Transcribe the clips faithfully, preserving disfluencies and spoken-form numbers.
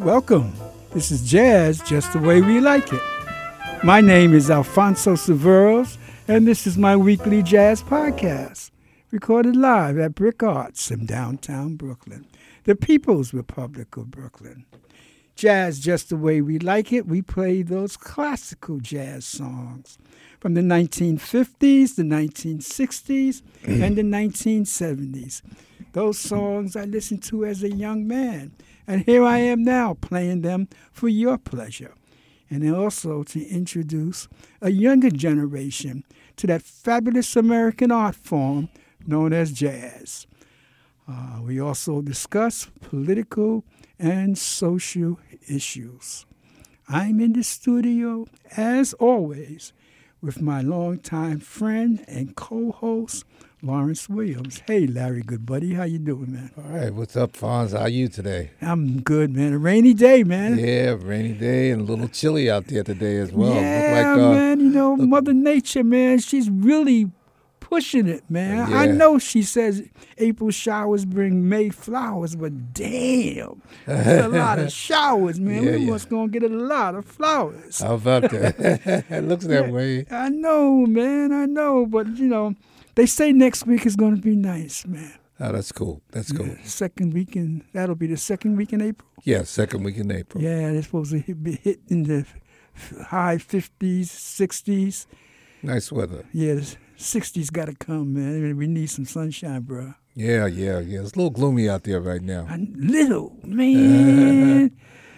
Welcome. This is Jazz Just the Way We Like It. My name is Alfonso Severos, and this is my weekly jazz podcast, recorded live at Brick Arts in downtown Brooklyn, the People's Republic of Brooklyn. Jazz Just the Way We Like It, we play those classical jazz songs from the nineteen fifties, the nineteen sixties, and the nineteen seventies. Those songs I listened to as a young man. And here I am now playing them for your pleasure. And also to introduce a younger generation to that fabulous American art form known as jazz. Uh, we also discuss political and social issues. I'm in the studio, as always, with my longtime friend and co-host, Lawrence Williams. Hey, Larry, good buddy. How you doing, man? All right. What's up, Fonz? How are you today? I'm good, man. A rainy day, man. Yeah, rainy day and a little chilly out there today as well. Yeah, look like, uh, man. You know, look, Mother Nature, man, she's really pushing it, man. Yeah. I know she says April showers bring May flowers, but damn, there's a lot of showers, man. Yeah, we yeah. must gonna get a lot of flowers. How about that? It looks that Yeah, way. I know, man. I know, but you know, they say next week is gonna be nice, man. Oh, that's cool. That's cool. Yeah, second week in, that'll be the second week in April. Yeah, second week in April. Yeah, they're supposed to hit, be hit in the high fifties, sixties. Nice weather. Yeah, the sixties got to come, man. We need some sunshine, bro. Yeah, yeah, yeah. It's a little gloomy out there right now. A little, man.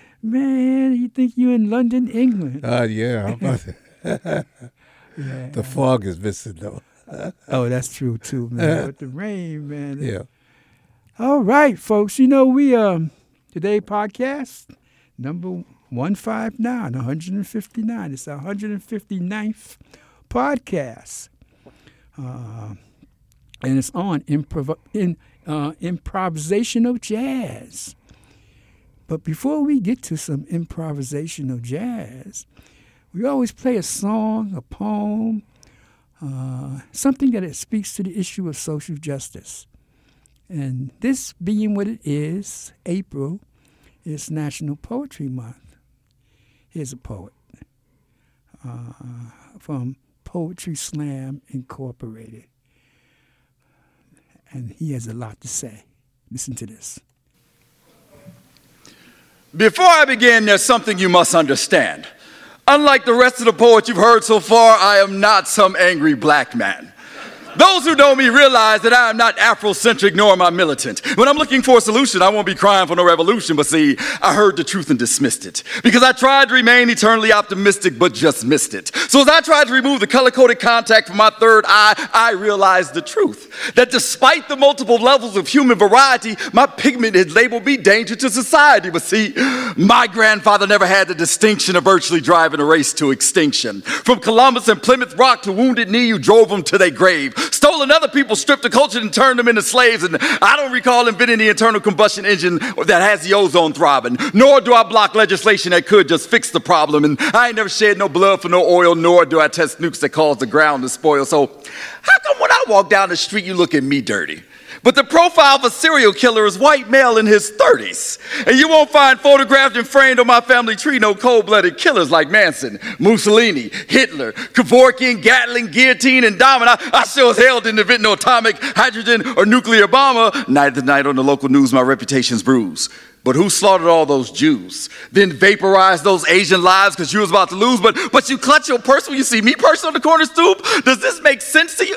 Man, you think you're in London, England. Uh, yeah. How about that? Yeah. The fog is missing, though. Oh, that's true, too, man. With the rain, man. Yeah. All right, folks. You know, we, um, today podcast, number one fifty-nine, one fifty-nine. It's our one hundred fifty-ninth podcast. Uh, and it's on improv- in, uh, improvisational jazz. But before we get to some improvisational jazz, we always play a song, a poem, uh, something that it speaks to the issue of social justice. And this being what it is, April is National Poetry Month. Here's a poet uh, from Poetry Slam Incorporated. And he has a lot to say. Listen to this. Before I begin, there's something you must understand. Unlike the rest of the poets you've heard so far, I am not some angry black man. Those who know me realize that I am not Afrocentric nor am I militant. When I'm looking for a solution, I won't be crying for no revolution, but see, I heard the truth and dismissed it. Because I tried to remain eternally optimistic, but just missed it. So as I tried to remove the color-coded contact from my third eye, I realized the truth. That despite the multiple levels of human variety, my pigment had labeled me danger to society. But see, my grandfather never had the distinction of virtually driving a race to extinction. From Columbus and Plymouth Rock to Wounded Knee, you drove them to their grave. Stolen other people, stripped the culture and turned them into slaves. And I don't recall inventing the internal combustion engine that has the ozone throbbing. Nor do I block legislation that could just fix the problem. And I ain't never shed no blood for no oil, nor do I test nukes that cause the ground to spoil. So how come when I walk down the street, you look at me dirty? But the profile of a serial killer is white male in his thirties. And you won't find photographed and framed on my family tree no cold-blooded killers like Manson, Mussolini, Hitler, Kevorkian, Gatling, Guillotine, and Diamond. I, I sure as hell didn't invent no atomic, hydrogen, or nuclear bomber. Night to night on the local news, my reputation's bruised. But who slaughtered all those Jews? Then vaporized those Asian lives because you was about to lose. But, but you clutch your purse when you see me person on the corner stoop? Does this make sense to you?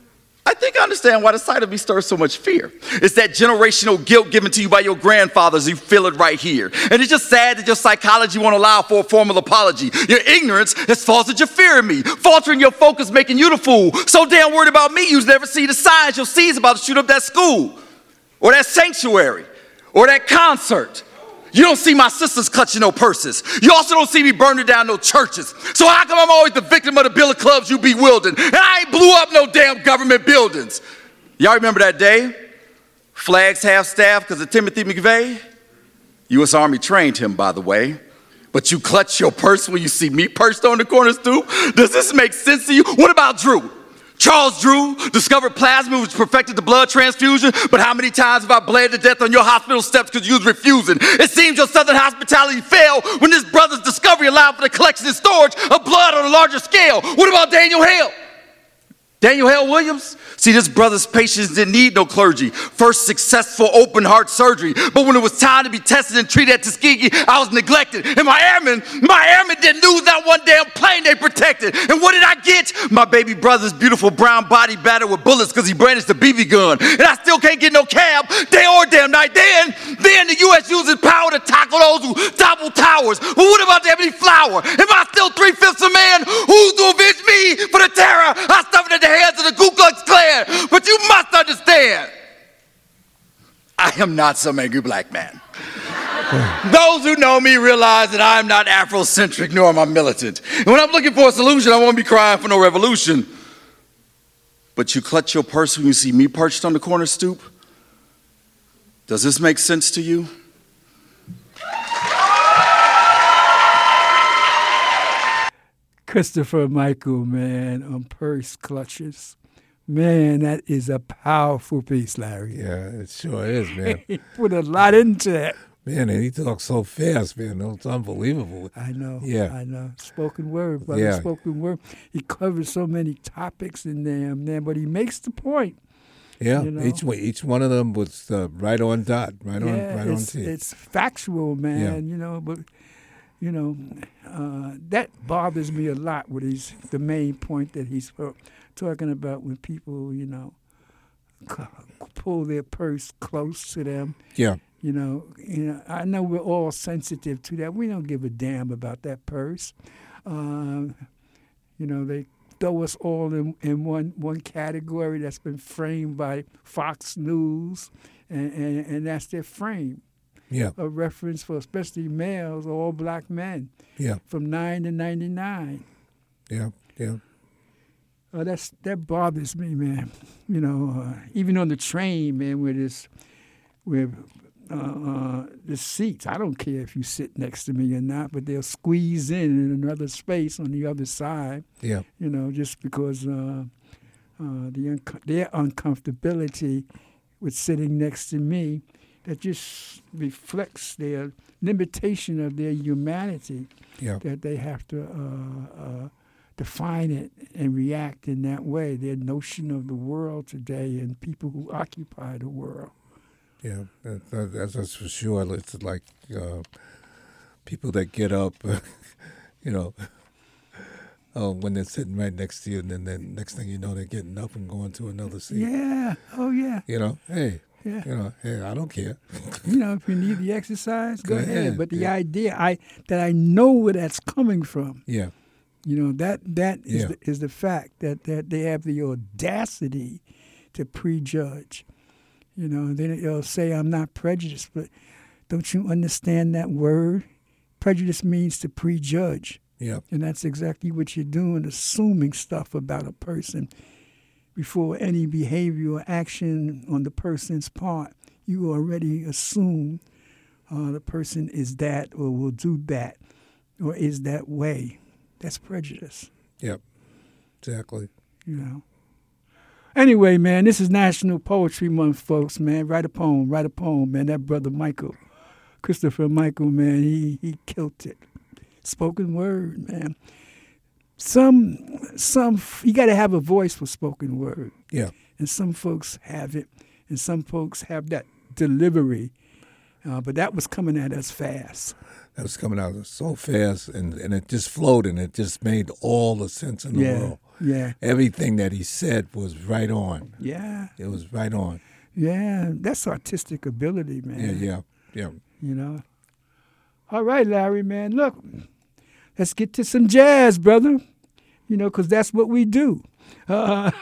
I think I understand why the sight of me stirs so much fear. It's that generational guilt given to you by your grandfathers. You feel it right here. And it's just sad that your psychology won't allow for a formal apology. Your ignorance has fostered your fear in me, faltering your focus, making you the fool. So damn worried about me, you never see the signs your seeds about to shoot up that school, or that sanctuary, or that concert. You don't see my sisters clutching no purses. You also don't see me burning down no churches. So how come I'm always the victim of the bill of clubs you bewildered? And I ain't blew up no damn government buildings. Y'all remember that day? Flags half-staff because of Timothy McVeigh? U S Army trained him, by the way. But you clutch your purse when you see me perched on the corner stoop? Does this make sense to you? What about Drew? Charles Drew discovered plasma, which perfected the blood transfusion, but how many times have I bled to death on your hospital steps because you was refusing? It seems your Southern hospitality failed when this brother's discovery allowed for the collection and storage of blood on a larger scale. What about Daniel Hale? Daniel Hale Williams? See, this brother's patients didn't need no clergy. First successful open heart surgery. But when it was time to be tested and treated at Tuskegee, I was neglected. And my airmen, my airmen didn't lose that one damn plane they protected. And what did I get? My baby brother's beautiful brown body battered with bullets because he brandished a B B gun. And I still can't get no cab day or damn night. Then, then the U S uses power to tackle those who topple towers. But what about the ebony flower? Am I still three-fifths a man? Who's to avenge me for the terror I suffered at the hands of the Ku Klux Klan? But you must understand, I am not some angry black man. Those who know me realize that I am not Afrocentric, nor am I militant. And when I'm looking for a solution, I won't be crying for no revolution. But you clutch your purse when you see me perched on the corner stoop? Does this make sense to you? Christopher Michael, man, on Purse Clutches. Man, that is a powerful piece, Larry. Yeah, it sure is, man. He put a lot into it. Man, and he talks so fast, man. It's unbelievable. I know. Yeah. I know. Spoken word, brother. Yeah. Spoken word. He covers so many topics in there, man, but he makes the point. Yeah, You know? each one, each one of them was uh, right on dot, right on, yeah, right on it's, tee. it's factual, man, Yeah. you know, but, you know, uh, that bothers me a lot with his, the main point that he's uh, talking about when people, you know, c- pull their purse close to them. Yeah, You know, you know, I know we're all sensitive to that. We don't give a damn about that purse. Um, you know, they throw us all in, in one one category that's been framed by Fox News, and, and, and that's their frame. yeah, A reference for especially males, all black men, yeah, from nine to ninety-nine. yeah, yeah. Uh, that's that bothers me, man. You know, uh, even on the train, man, where this, where uh, uh, the seats, I don't care if you sit next to me or not, but they'll squeeze in in another space on the other side. Yeah, You know, just because uh, uh, the un- their uncomfortability with sitting next to me, that just reflects their limitation of their humanity. yeah, That they have to uh, uh, define it and react in that way. Their notion of the world today and people who occupy the world. yeah. That, that, that's, that's for sure. It's like uh, people that get up, you know, oh, when they're sitting right next to you, and then the next thing you know, they're getting up and going to another seat. Yeah. Oh, yeah. You know, hey, Yeah. you know, hey, I don't care. You know, if you need the exercise, go, Go ahead. ahead, But the yeah. idea I that I know where that's coming from. Yeah, You know, that that is Yeah. the, is the fact that, that they have the audacity to prejudge. You know, then they'll say, I'm not prejudiced, but don't you understand that word? Prejudice means to prejudge. yeah, And that's exactly what you're doing, assuming stuff about a person before any behavior or action on the person's part. You already assume uh, the person is that or will do that or is that way. That's prejudice, yeah, exactly. you know. Anyway, man, this is National Poetry Month, folks, man. Write a poem, write a poem, man. That brother Michael, Christopher Michael, man, he, he killed it. Spoken word, man. Some, some, you got to have a voice for spoken word. Yeah, And some folks have it, and some folks have that delivery. Uh, but that was coming at us fast. that was coming out so fast, and, and it just flowed, and it just made all the sense in the Yeah, world. yeah, Everything that he said was right on. yeah, It was right on. yeah. That's artistic ability, man. Yeah, yeah, yeah. You know. All right, Larry, man. Look, let's get to some jazz, brother. You know, because that's what we do. Uh,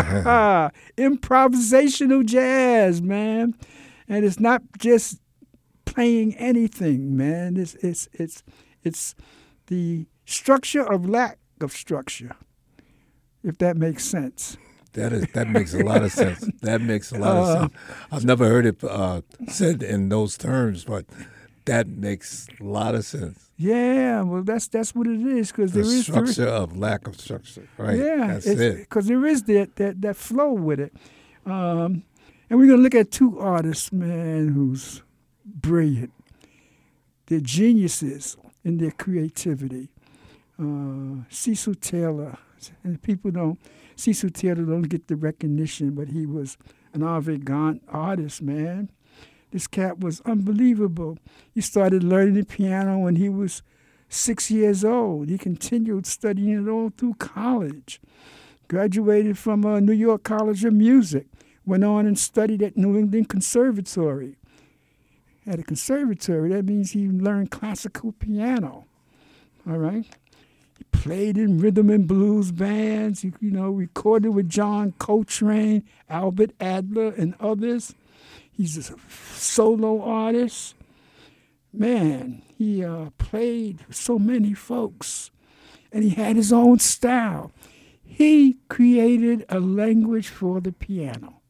improvisational jazz, man. And it's not just playing anything, man. It's it's it's it's the structure of lack of structure, if that makes sense. That is that makes a lot of sense. That makes a lot of Uh, sense. I've never heard it uh, said in those terms, but that makes a lot of sense. Yeah, well, that's that's what it is, because The there is structure there is, of lack of structure, right? yeah, That's it. because there is that that that flow with it. Um, and we're gonna look at two artists, man, who's brilliant. They're geniuses in their creativity. Uh, Cecil Taylor, and people don't. Cecil Taylor don't get the recognition, but he was an avant-garde artist, man. This cat was unbelievable. He started learning the piano when he was six years old. He continued studying it all through college. Graduated from uh, New York College of Music. Went on and studied at New England Conservatory. At a conservatory, that means he learned classical piano. All right? He played in rhythm and blues bands. He, you know, recorded with John Coltrane, Albert Adler, and others. He's a solo artist. Man, he uh, played with so many folks, and he had his own style. He created a language for the piano.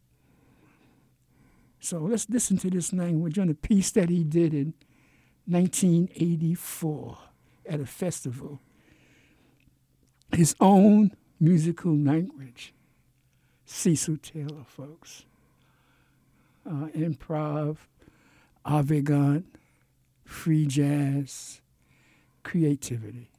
So let's listen to this language on a piece that he did in nineteen eighty-four at a festival. His own musical language. Cecil Taylor, folks. Uh, improv, avant-garde, free jazz, creativity.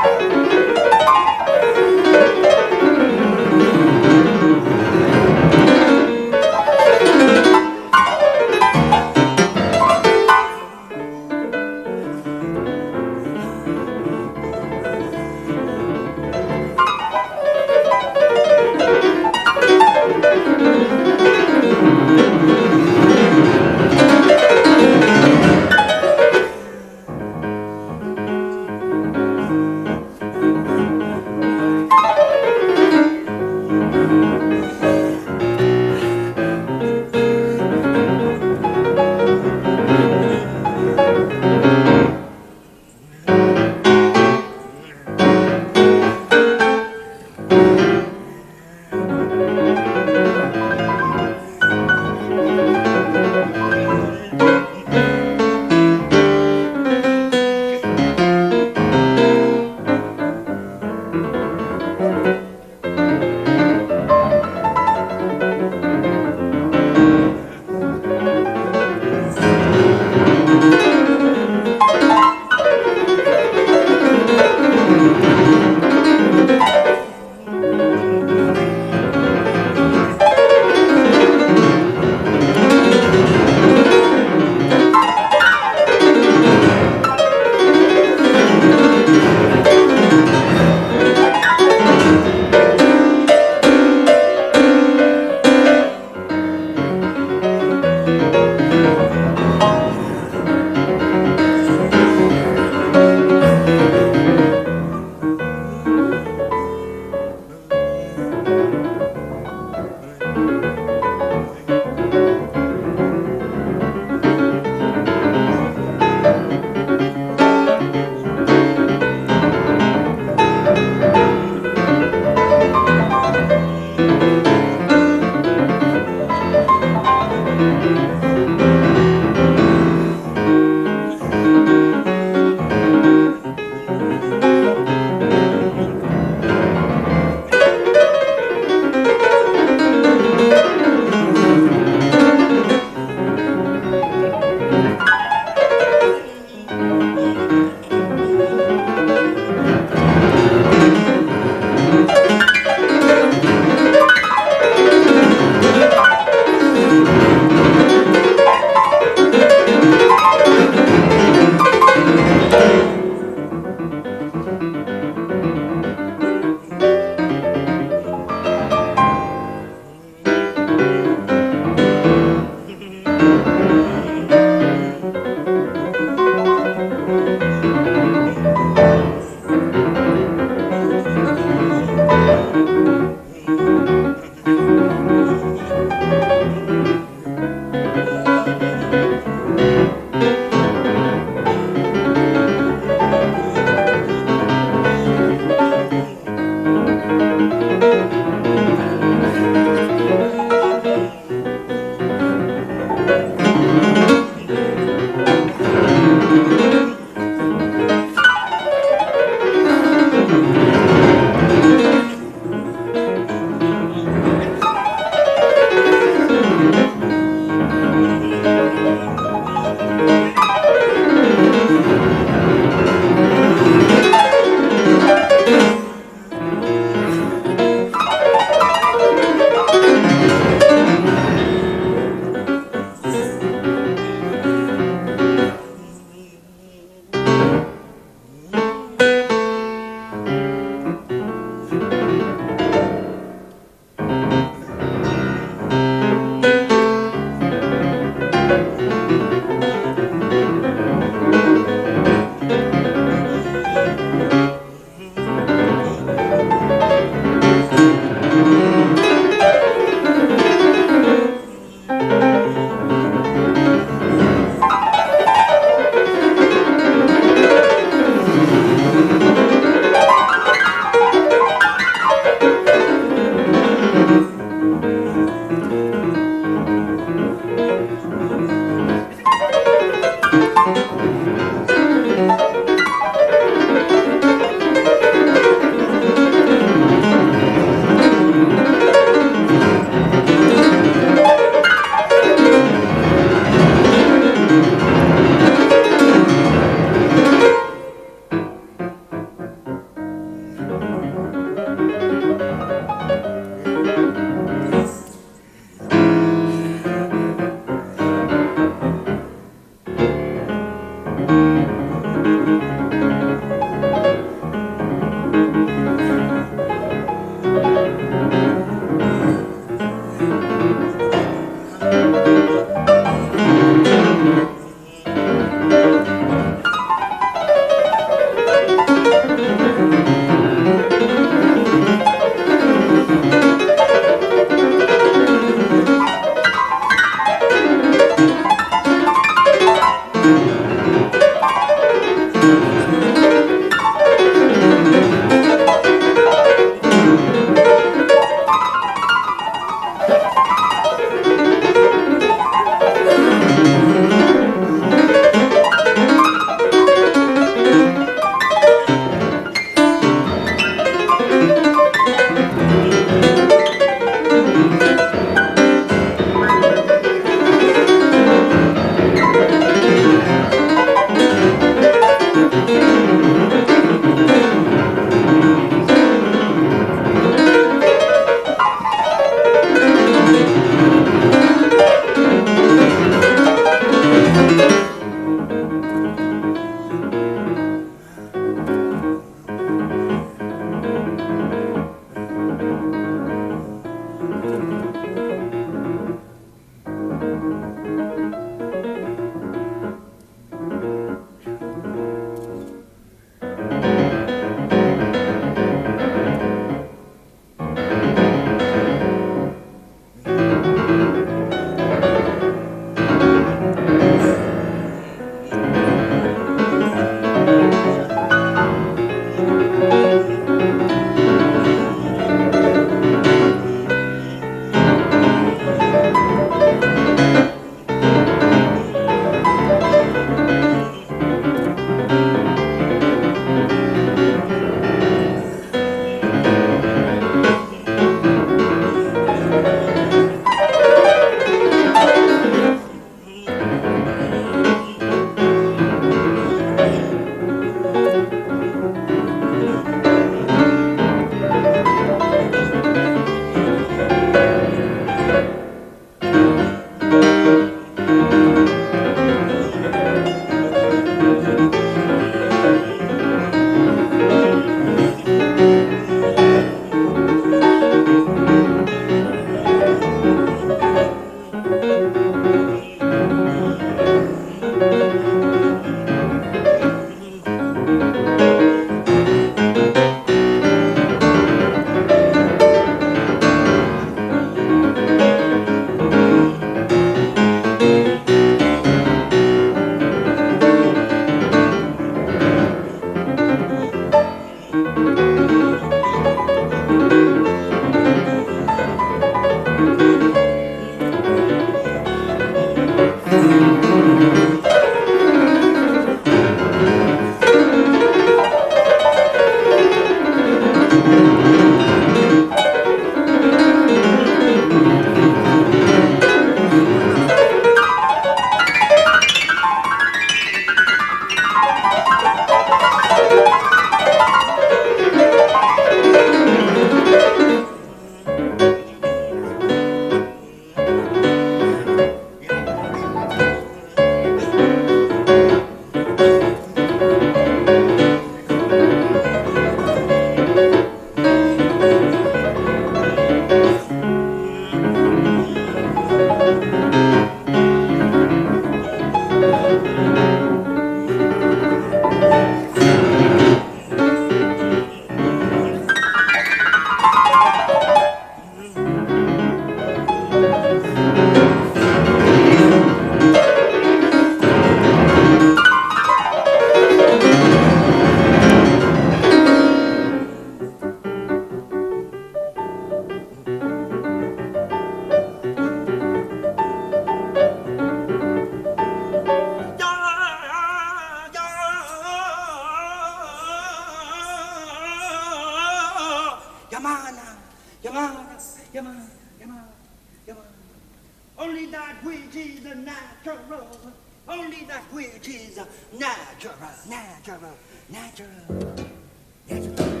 yeah, man, yeah, man, yeah, man. Only that which is natural, only that which is natural, natural, natural, natural.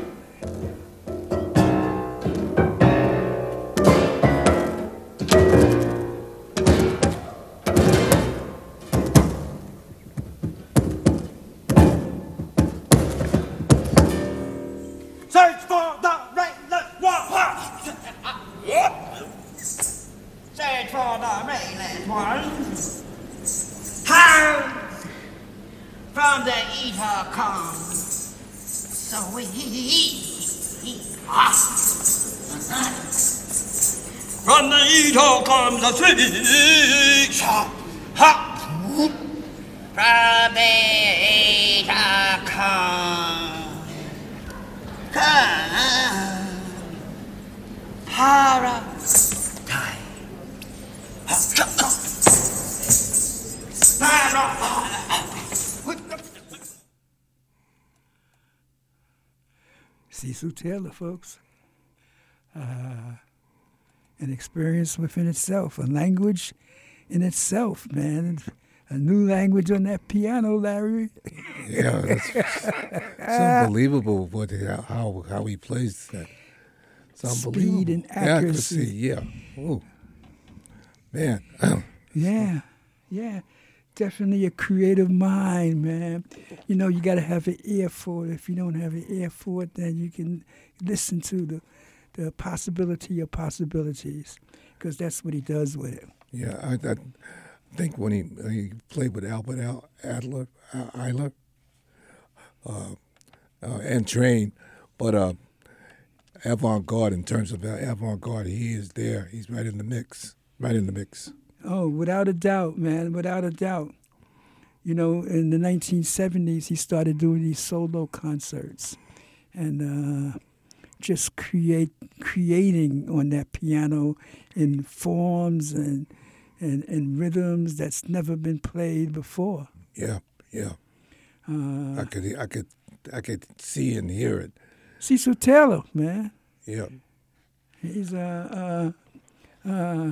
Search for the rainless one. Search for the rainless one. How from the ether comes sweet. From the ether comes the sweet. From the ether comes. Paradise. Cecil Taylor, folks. Uh, an experience within itself, a language in itself, man. A new language on that piano, Larry. Yeah, that's, it's unbelievable what how how he plays that. It's unbelievable. Speed and accuracy. Yeah. Oh, man. Yeah, yeah. Definitely a creative mind, man. You know, you got to have an ear for it. If you don't have an ear for it, then you can listen to the the possibility of possibilities, because that's what he does with it. Yeah, I, I think when he he played with Albert Al, Adler, uh, Eiler, uh, uh, and Train, but uh, avant-garde, in terms of avant-garde, he is there. He's right in the mix, right in the mix. Oh, without a doubt, man, without a doubt. You know, in the nineteen seventies, he started doing these solo concerts and uh, just create creating on that piano in forms and, and, and rhythms that's never been played before. Yeah, yeah. Uh, I could, I could, I could see and hear it. Cecil Taylor, man. Yeah. He's uh, uh, uh,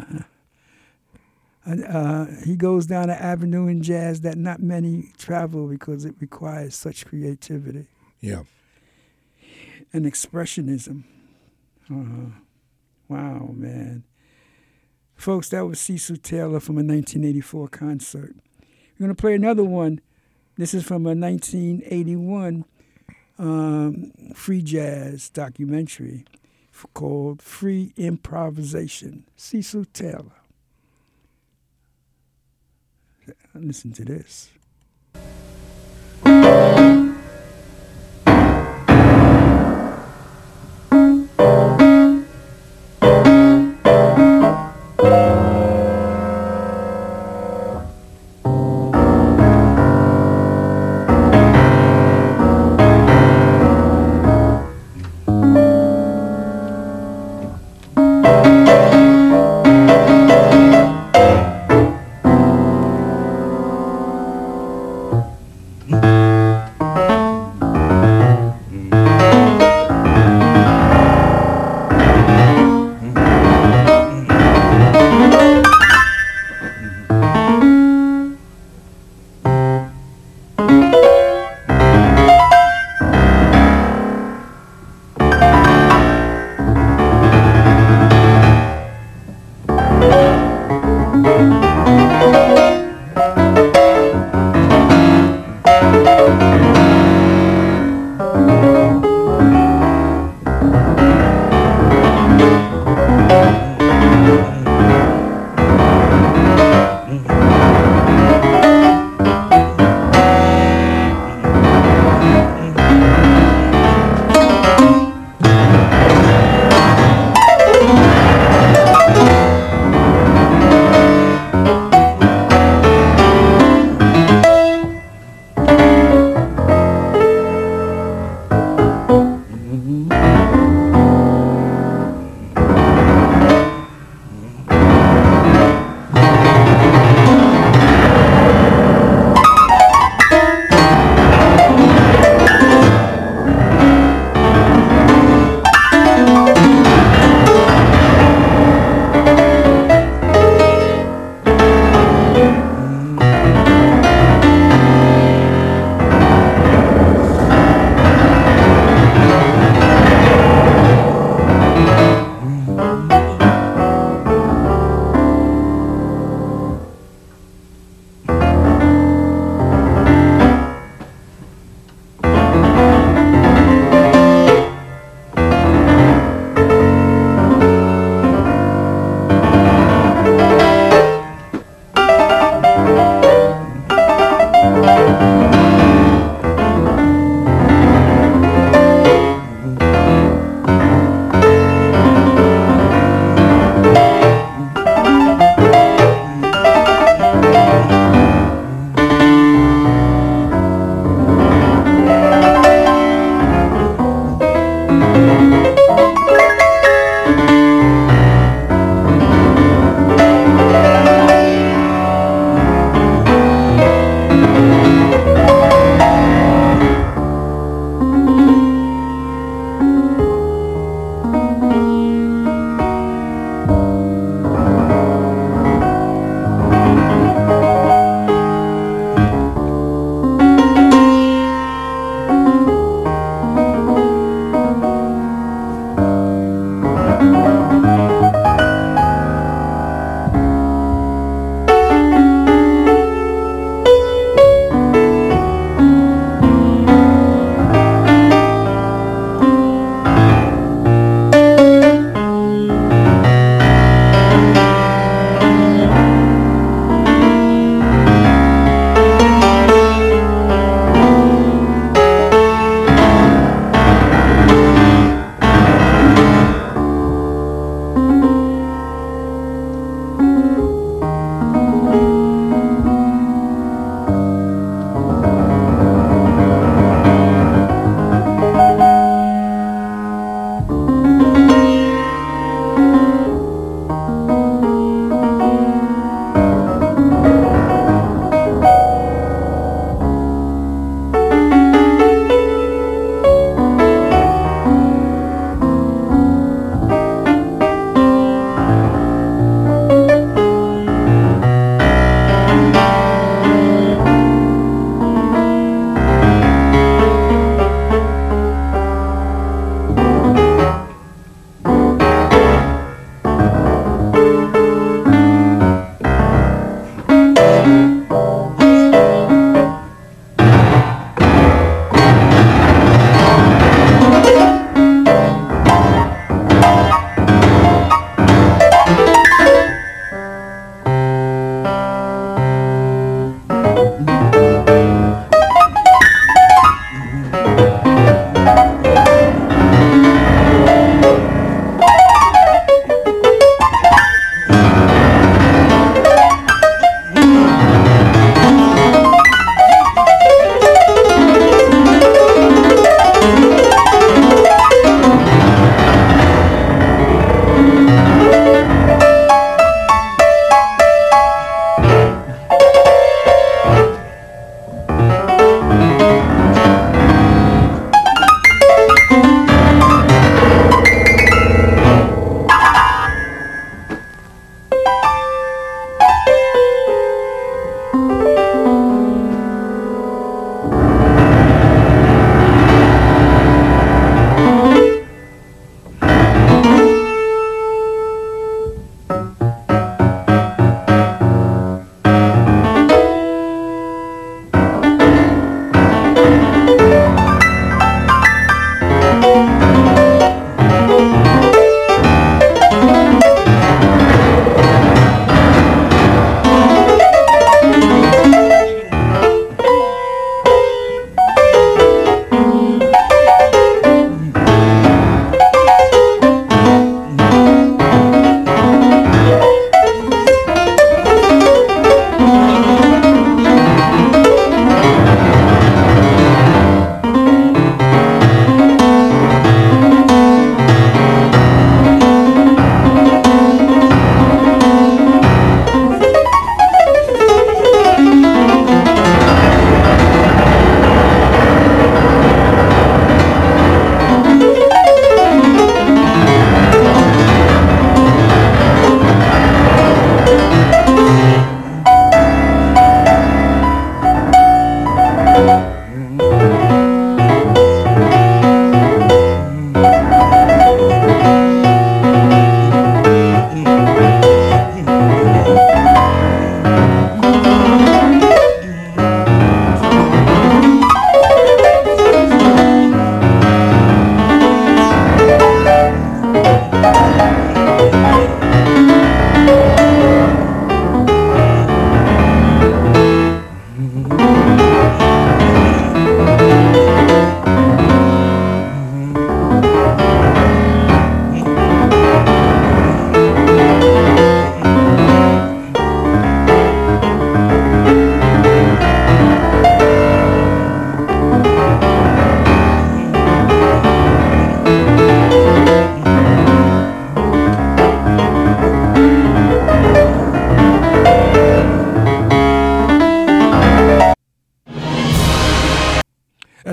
uh, he goes down an avenue in jazz that not many travel because it requires such creativity. Yeah. And expressionism. Uh, wow, man. Folks, that was Cecil Taylor from a nineteen eighty-four concert. We're going to play another one. This is from a nineteen eighty-one um, free jazz documentary called Free Improvisation. Cecil Taylor. Listen to this.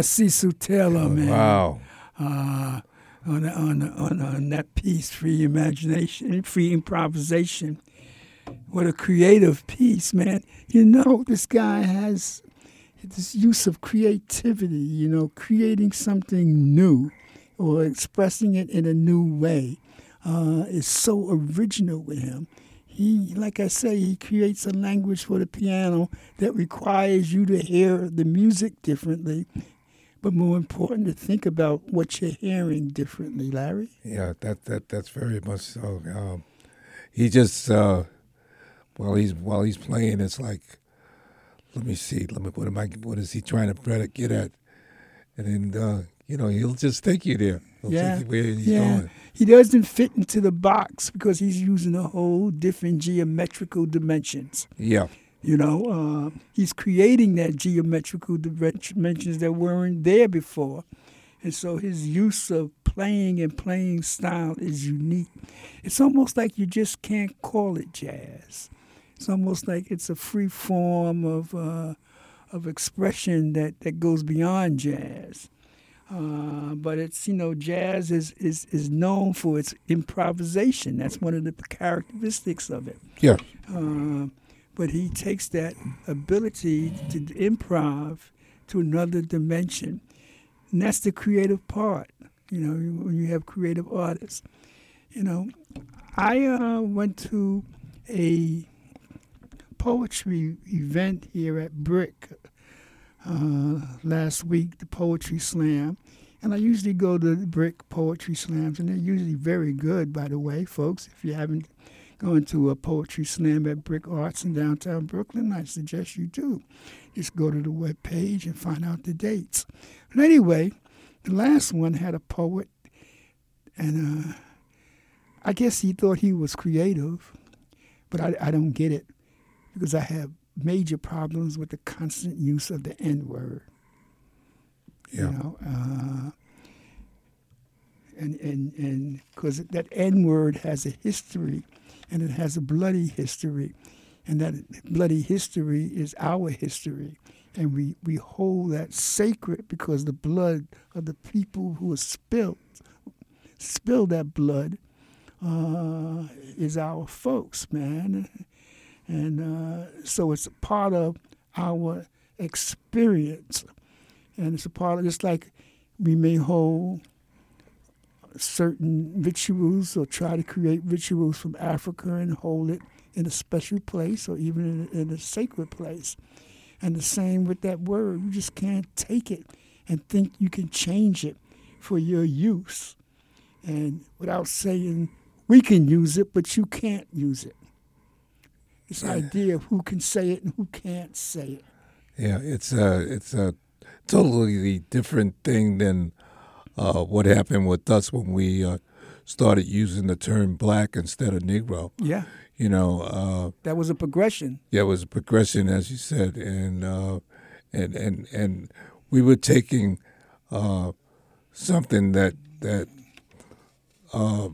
Cecil Taylor, man. Wow. Uh, on, on, on, on that piece, Free Imagination, Free Improvisation. What a creative piece, man. You know, this guy has this use of creativity, you know, creating something new or expressing it in a new way uh, is so original with him. He, like I say, he creates a language for the piano that requires you to hear the music differently, but more important, to think about what you're hearing differently, Larry. Yeah, that that that's very much so. Um, he just uh, while he's while he's playing, it's like, let me see, let me what am I what is he trying to get at, and then uh, you know he'll just take you there. He'll Yeah, take you where he's yeah. going. He doesn't fit into the box because he's using a whole different geometrical dimensions. Yeah, You know, uh, he's creating that geometrical dimensions that weren't there before. And so his use of playing and playing style is unique. It's almost like you just can't call it jazz. It's almost like it's a free form of uh, of expression that, that goes beyond jazz. Uh, but it's, you know, jazz is, is, is known for its improvisation. That's one of the characteristics of it. yeah, Uh, but he takes that ability to improv to another dimension. And that's the creative part, you know, when you have creative artists. You know, I uh, went to a poetry event here at Brick uh, last week, the Poetry Slam. And I usually go to the Brick Poetry Slams, and they're usually very good, by the way, folks. If you haven't gone to a Poetry Slam at Brick Arts in downtown Brooklyn, I suggest you do. Just go to the web page and find out the dates. But anyway, the last one had a poet, and uh, I guess he thought he was creative, but I, I don't get it because I have major problems with the constant use of the N-word. yeah, You know, uh, and and and because that N word has a history, and it has a bloody history, and that bloody history is our history, and we we hold that sacred because the blood of the people who have spilled spilled that blood uh, is our folks, man, and uh, so it's a part of our experience. And it's a part of, just like we may hold certain rituals or try to create rituals from Africa and hold it in a special place or even in, in a sacred place. And the same with that word. You just can't take it and think you can change it for your use. And without saying we can use it, but you can't use it. This idea of who can say it and who can't say it. yeah. It's a it's a totally different thing than uh, what happened with us when we uh, started using the term black instead of Negro. Yeah, You know, uh, that was a progression. yeah, it was a progression, as you said, and uh, and and and we were taking uh, something that that uh,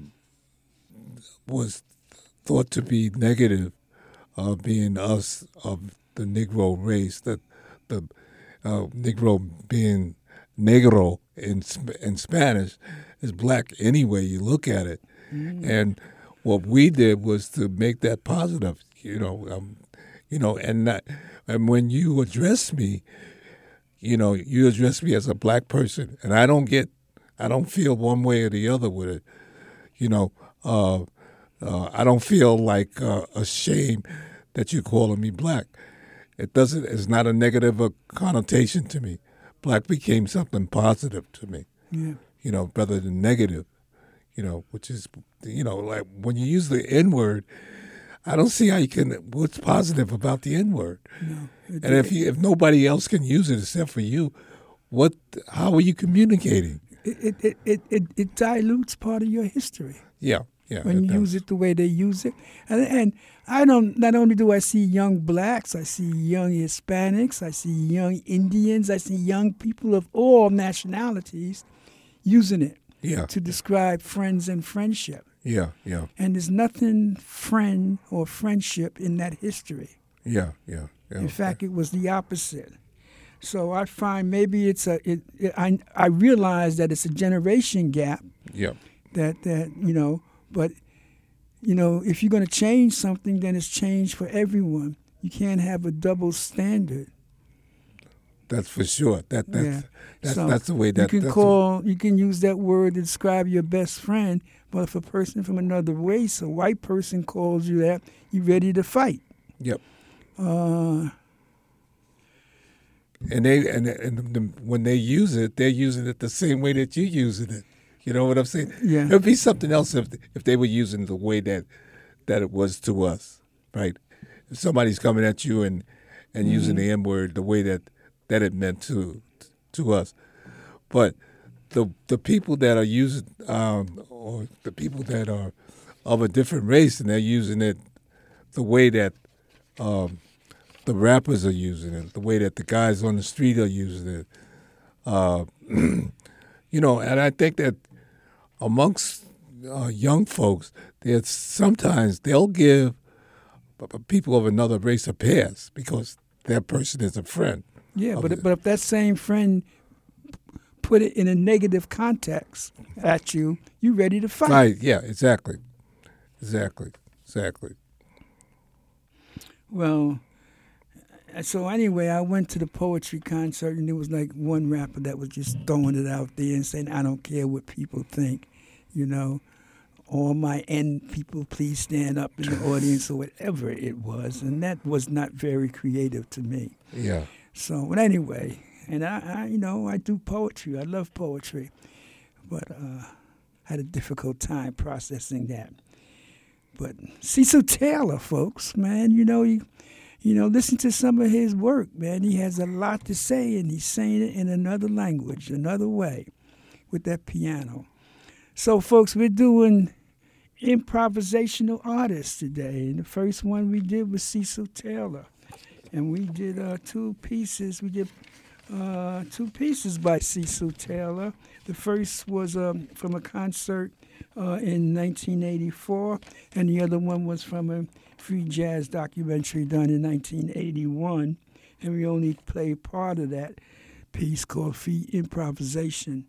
was thought to be negative, uh, being us of the Negro race, that the uh, Negro being negro in Sp- in Spanish is black any way you look at it, mm. and what we did was to make that positive, you know, um, you know, and that, and when you address me, you know, you address me as a black person, and I don't get, I don't feel one way or the other with it, you know, uh, uh, I don't feel like uh, ashamed that you're calling me black. It doesn't, it's not a negative connotation to me. Black became something positive to me, Yeah. you know, rather than negative, you know, which is, you know, like when you use the N-word, I don't see how you can, what's positive about the N-word? No, it- And if you, if nobody else can use it except for you, what, how are you communicating? It, it, it, it, it, it dilutes part of your history Yeah, yeah. when you does. use it the way they use it. And, and I don't. Not only do I see young blacks, I see young Hispanics, I see young Indians, I see young people of all nationalities using it Yeah, to describe friends and friendship. yeah, yeah, And there's nothing friend or friendship in that history. yeah, yeah, yeah. In fact, it was the opposite. So I find maybe it's a. It, it, I I realize that it's a generation gap. Yep. That that you know, but you know, if you're going to change something, then it's changed for everyone. You can't have a double standard. That's for sure. That that's Yeah. that's, So that's the way that you can that's call. You can use that word to describe your best friend. But if a person from another race, a white person, calls you that, you're ready to fight. the, yep. Uh, And they and, and the, when they use it, they're using it the same way that you're using it. You know what I'm saying? Yeah. It'd be something else if if they were using the way that that it was to us, right? If somebody's coming at you and and Mm-hmm. using the N word the way that that it meant to to us, but the the people that are using um, or the people that are of a different race and they're using it the way that um, the rappers are using it, the way that the guys on the street are using it. Uh, you know, and I think that amongst uh, young folks, that sometimes they'll give people of another race a pass because that person is a friend. yeah, of but it. but if that same friend put it in a negative context at you, you ready to fight. Right, yeah, exactly. Exactly, exactly. Well, so anyway, I went to the poetry concert, and there was like one rapper that was just throwing it out there and saying, I don't care what people think, you know. All my N people, please stand up in the audience, or whatever it was. And that was not very creative to me. Yeah. So, but anyway, and I, I you know, I do poetry. I love poetry. But uh, I had a difficult time processing that. But Cecil Taylor, folks, man, you know, you, you know, listen to some of his work, man. He has a lot to say, and he's saying it in another language, another way, with that piano. So, folks, we're doing improvisational artists today. And the first one we did was Cecil Taylor. And we did uh, two pieces. We did uh, two pieces by Cecil Taylor. The first was um, from a concert uh, in nineteen eighty-four, and the other one was from a free jazz documentary done in nineteen eighty-one. And we only played part of that piece called Free Improvisation.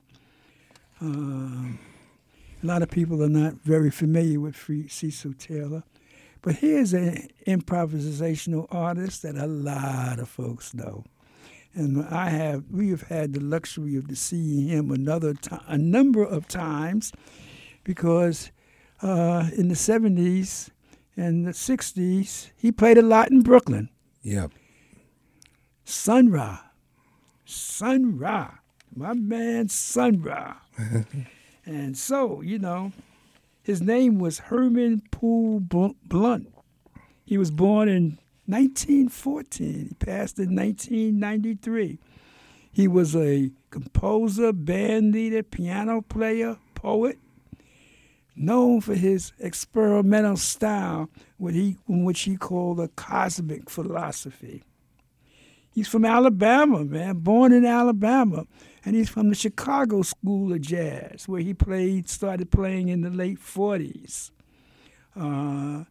Um, a lot of people are not very familiar with free Cecil Taylor. But here's an improvisational artist that a lot of folks know. And I have, we have had the luxury of seeing him another time, a number of times, because uh, in the seventies and the sixties, he played a lot in Brooklyn. Yeah. Sun Ra. Sun Ra. My man Sun Ra. And so, you know, his name was Herman Poole Blunt. He was born in nineteen fourteen. He passed in nineteen ninety-three. He was a composer, band leader, piano player, poet, known for his experimental style, what he, which he called a cosmic philosophy. He's from Alabama, man, born in Alabama. And he's from the Chicago School of Jazz, where he played, started playing in the late forties. Uh,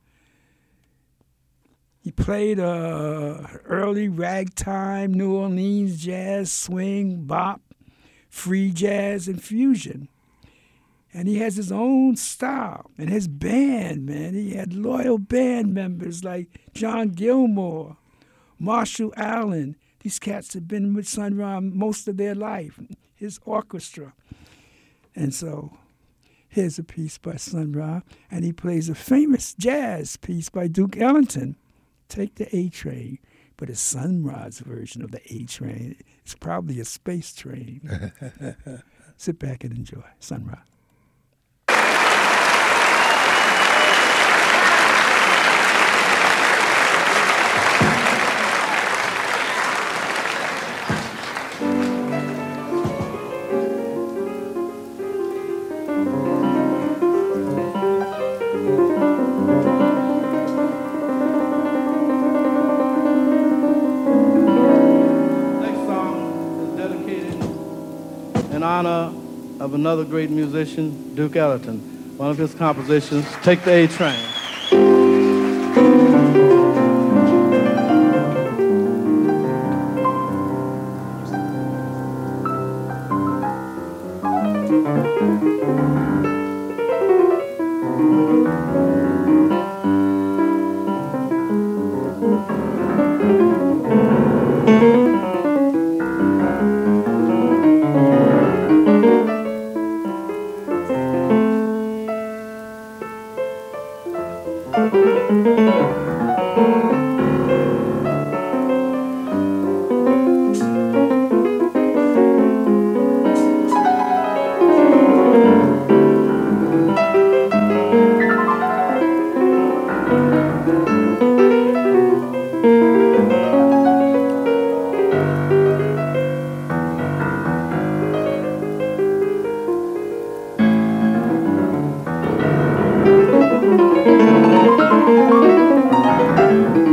he played uh, early ragtime, New Orleans jazz, swing, bop, free jazz, and fusion. And he has his own style. And his band, man, he had loyal band members like John Gilmore, Marshall Allen. These cats have been with Sun Ra most of their life, his orchestra. And so here's a piece by Sun Ra, and he plays a famous jazz piece by Duke Ellington, Take the A Train. But it's Sun Ra's version of the A Train. It's probably a space train. Sit back and enjoy Sun Ra. In honor of another great musician, Duke Ellington. One of his compositions, Take the A Train. Thank you.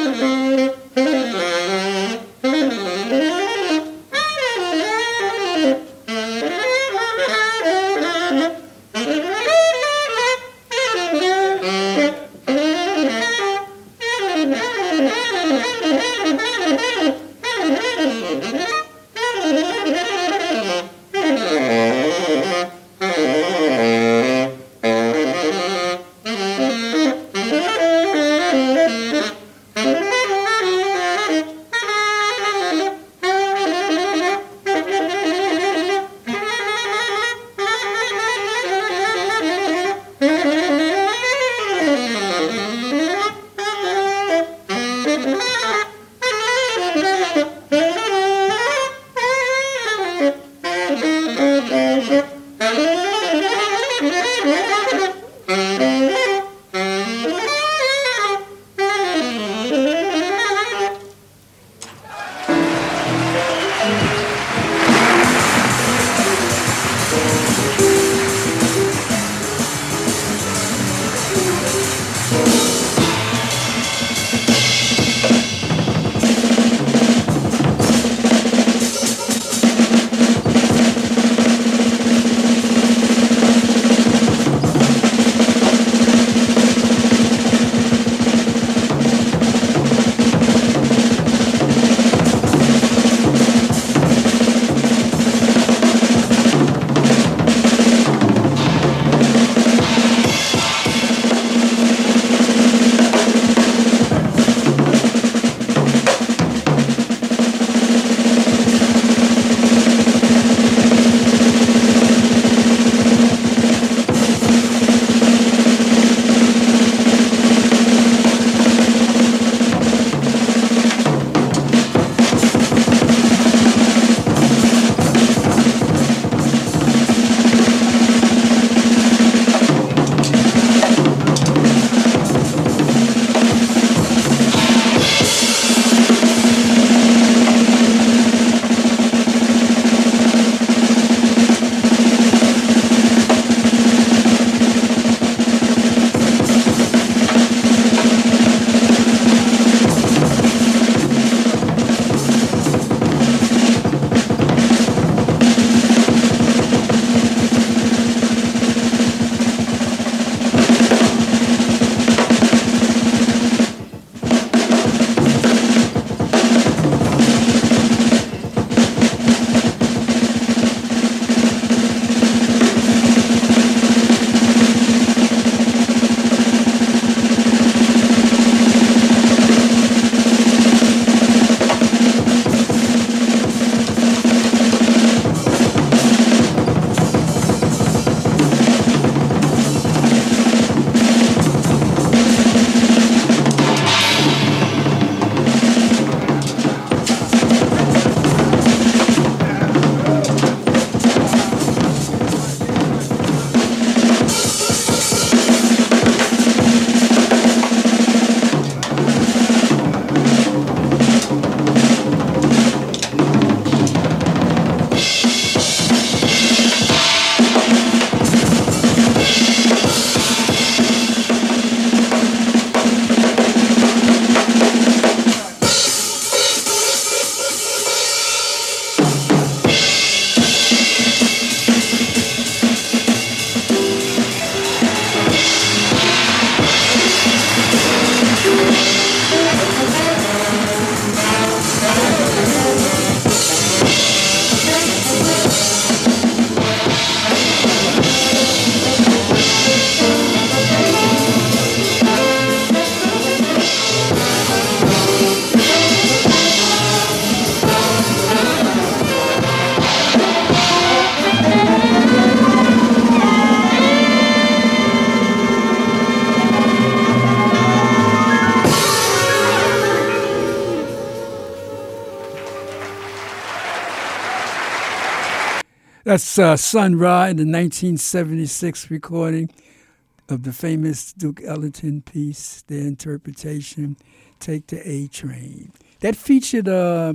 That's uh, Sun Ra in the nineteen seventy-six recording of the famous Duke Ellington piece, their interpretation, Take the A Train. That featured uh,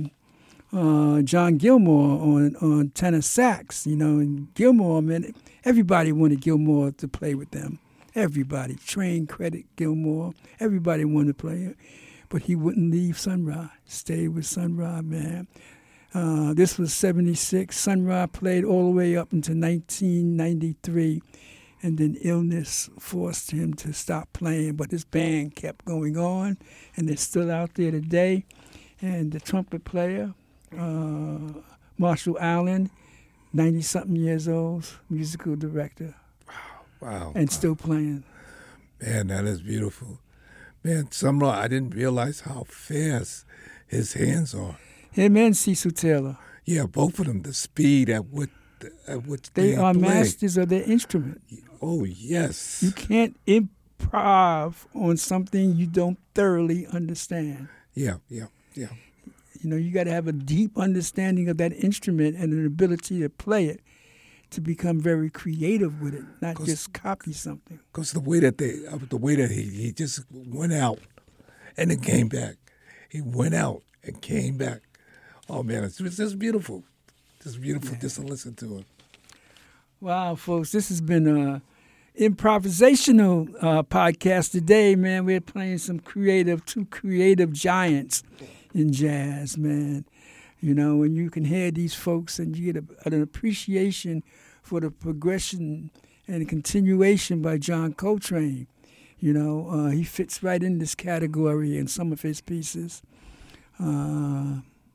uh, John Gilmore on, on tenor sax, you know, and Gilmore, man, everybody wanted Gilmore to play with them. Everybody. Train credit Gilmore. Everybody wanted to play it. but he wouldn't leave Sun Ra. Stayed with Sun Ra, man. Uh, this was seventy-six. Sun Ra played all the way up until nineteen ninety-three, and then illness forced him to stop playing. But his band kept going on, and they're still out there today. And the trumpet player, uh, Marshall Allen, ninety-something years old, musical director. Wow. And wow. still playing. Man, that is beautiful. Man, Sun Ra, I didn't realize how fast his hands are. Him and Cecil Taylor. Yeah, both of them, the speed at which, at which they, they are play. masters of their instrument. Oh, yes. You can't improv on something you don't thoroughly understand. Yeah, yeah, yeah. You know, you got to have a deep understanding of that instrument and an ability to play it to become very creative with it, not just copy something. Because the way that they, uh, the way that he, he just went out and then came back. He went out and came back. Oh, man, it's, it's just beautiful. Just beautiful yeah. just to listen to it. Wow, folks, this has been a improvisational uh, podcast today, man. We're playing some creative, two creative giants in jazz, man. You know, and you can hear these folks and you get a, an appreciation for the progression and continuation by John Coltrane. You know, uh, he fits right in this category in some of his pieces. Uh,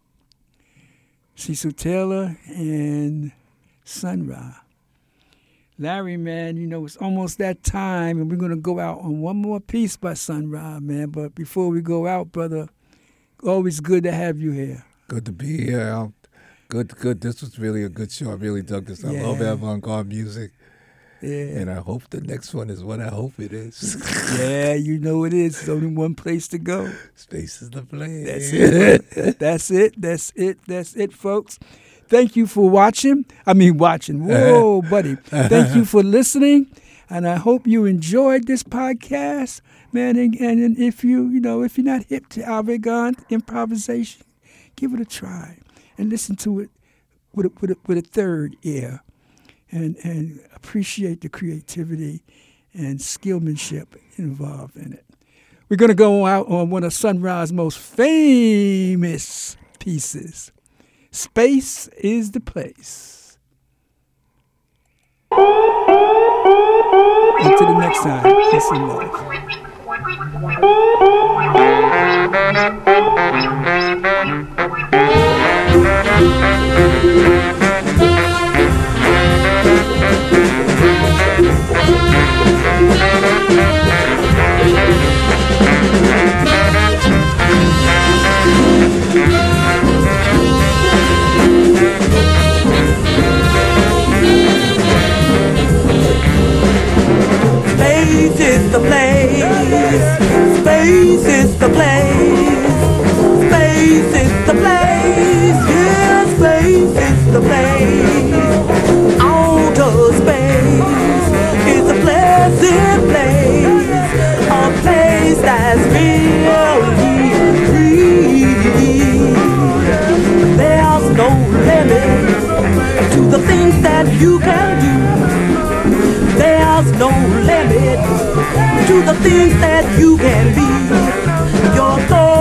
Cecil Taylor and Sun Ra. Larry, man, you know, it's almost that time, and we're going to go out on one more piece by Sun Ra, man. But before we go out, brother, always good to have you here. Good to be here. Good, good. This was really a good show. I really dug this. I yeah. love avant-garde music. Yeah. And I hope the next one is what I hope it is. Yeah, you know it is. There's only one place to go. Space is the place. That's it. That's it. That's it. That's it, folks. Thank you for watching. I mean, watching. Whoa, buddy. Thank you for listening. And I hope you enjoyed this podcast, man. And, and if you, you know, if you're not hip to avant-garde improvisation, give it a try and listen to it with a, with a, with a third ear, and and appreciate the creativity and skillmanship involved in it. We're going to go out on one of Sun Ra's most famous pieces. Space is the place. Until the next time, peace and love. Space is the place. Space is the place. Space is the place. Yeah, space is the place. Outer space is a pleasant place. A place that's really free. There's no limit to the things that you can do. There's no limit to the things that you can be. Your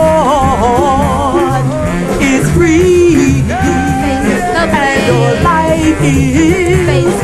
thought is free, and your life is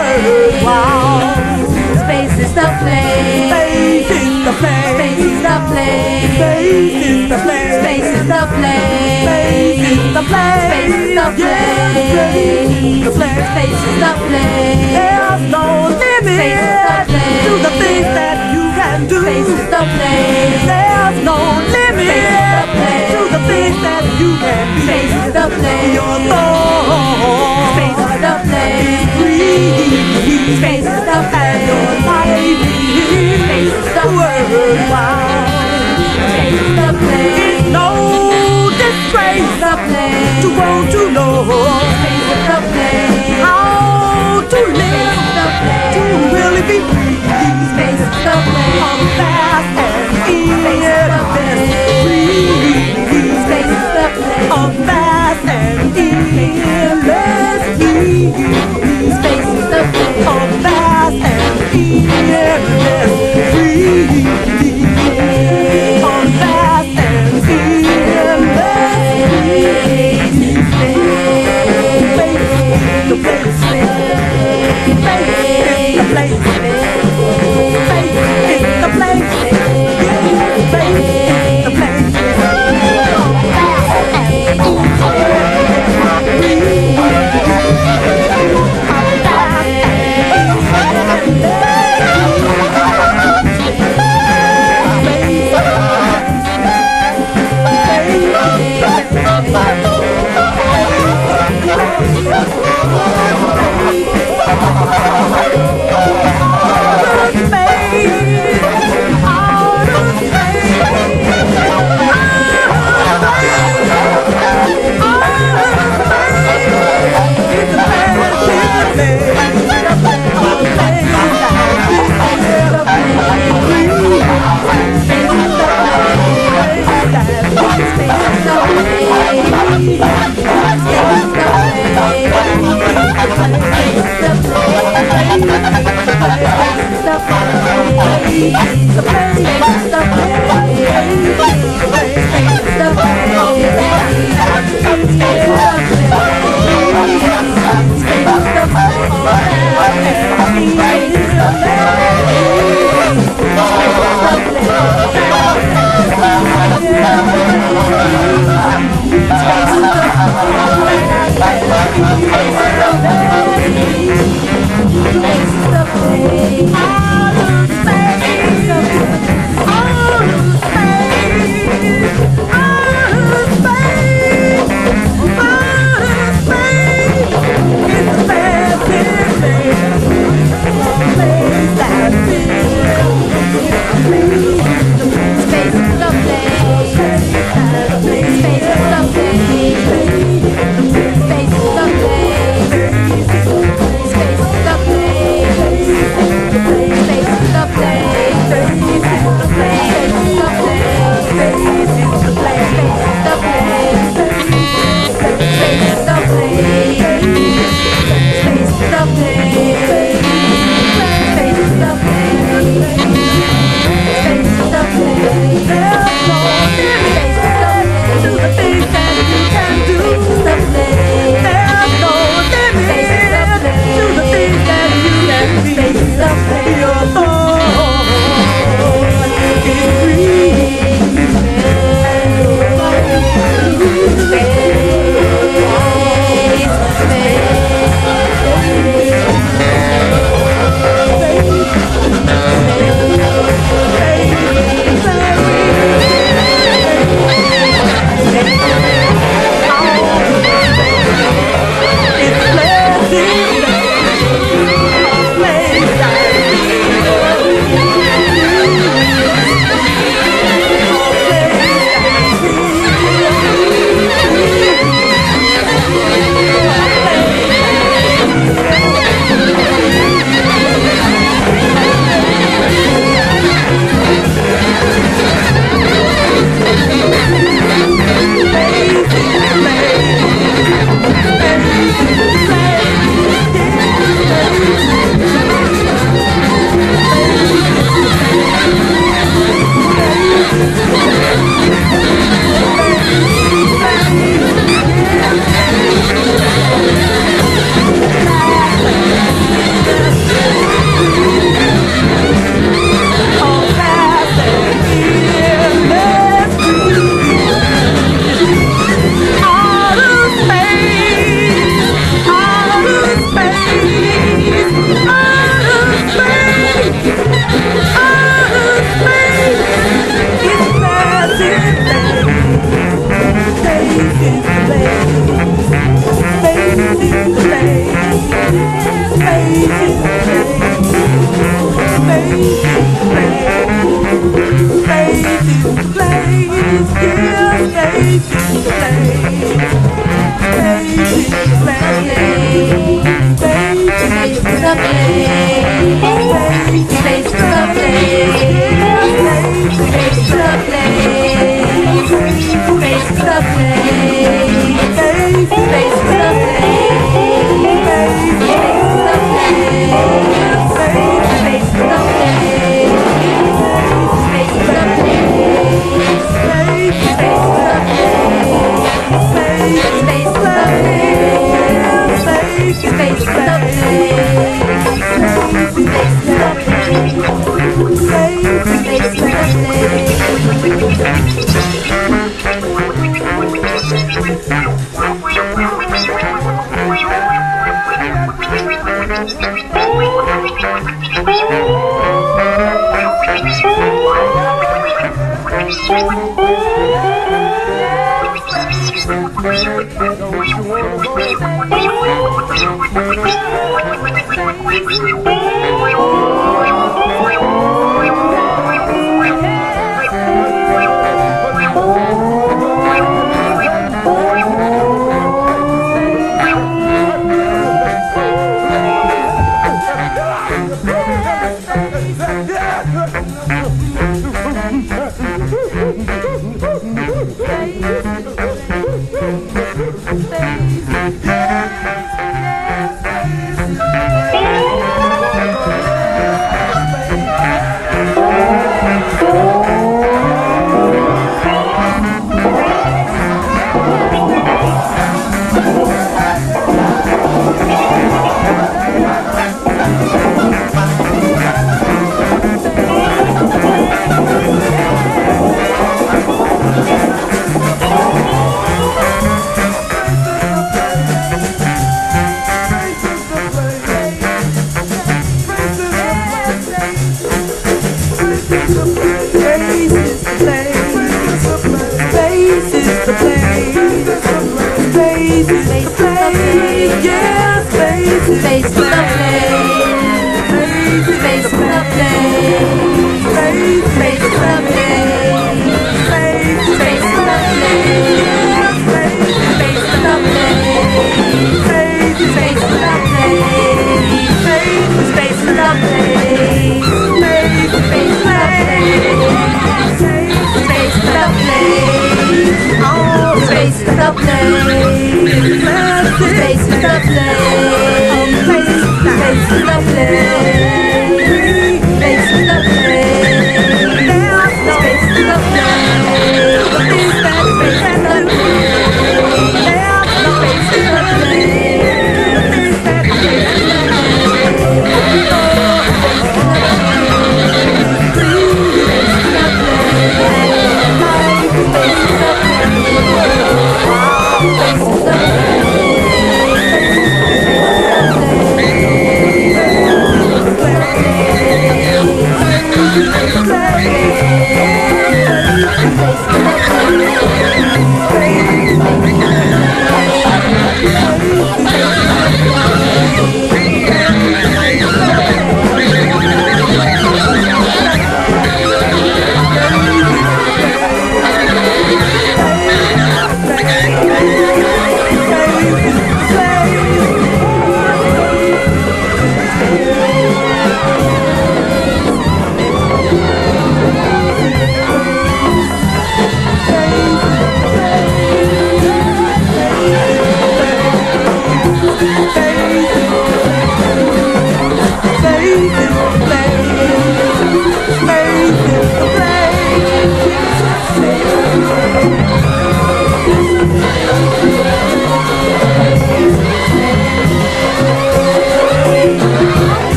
worthwhile. Space is the place. Space is the place. Space is the place. Space is the place. Space is the place. Space is the place. Space is the place. Yeah, Space is the place. There's no limit to the things that you can do. Space is the place. There's no limit to the things that you can be. Space is the place. Your thought Space is the place. is free. Space is the place. And your life Space is the is worthwhile. Space is the place. It's no disgrace The place. to want to know Space is the place. how to live, The place. to really be free. Space is the place. Come fast and Space is the easy, place. free.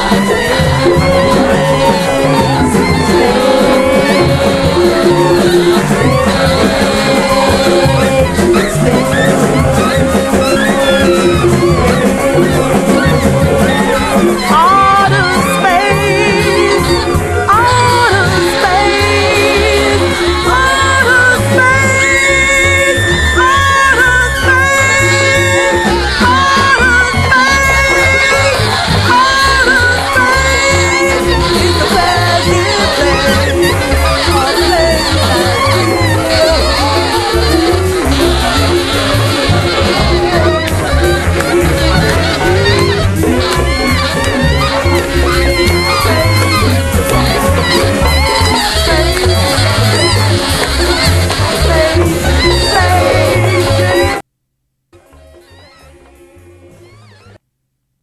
Thank you.